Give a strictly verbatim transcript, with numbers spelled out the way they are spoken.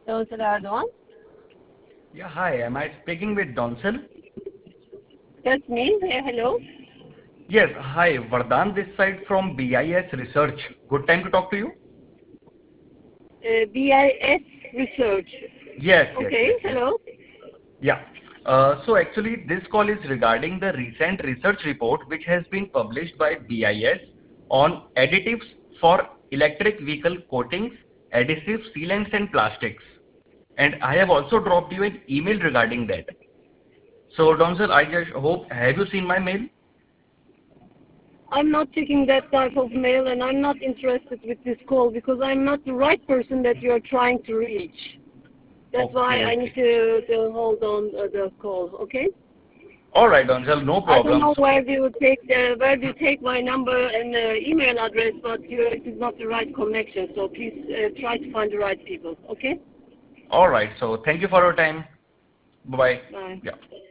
Donsel Erdoğan. Yeah, hi. Am I speaking with Donsel? That's me. Yeah, hello. Yes, hi. Vardhan this side from B I S Research. Good time to talk to you? Uh, B I S Research. Yes, yes, Okay, yes, yes. hello. Yeah. Uh, so actually this call is regarding the recent research report which has been published by B I S on additives for electric vehicle coatings, adhesives, sealants and plastics. And I have also dropped you an email regarding that. So Donsel, I just hope, have you seen my mail? I'm not taking that type of mail and I'm not interested with this call because I'm not the right person that you're trying to reach. That's Okay, why I need okay. to, to hold on uh, the call, okay? All right, Donsel, no I don't problem. know So, where do you take the, where do you take my number and uh, email address, but you, it is not the right connection. So please uh, try to find the right people. Okay? all right. So thank you for your time. Bye-bye. Bye. Yeah.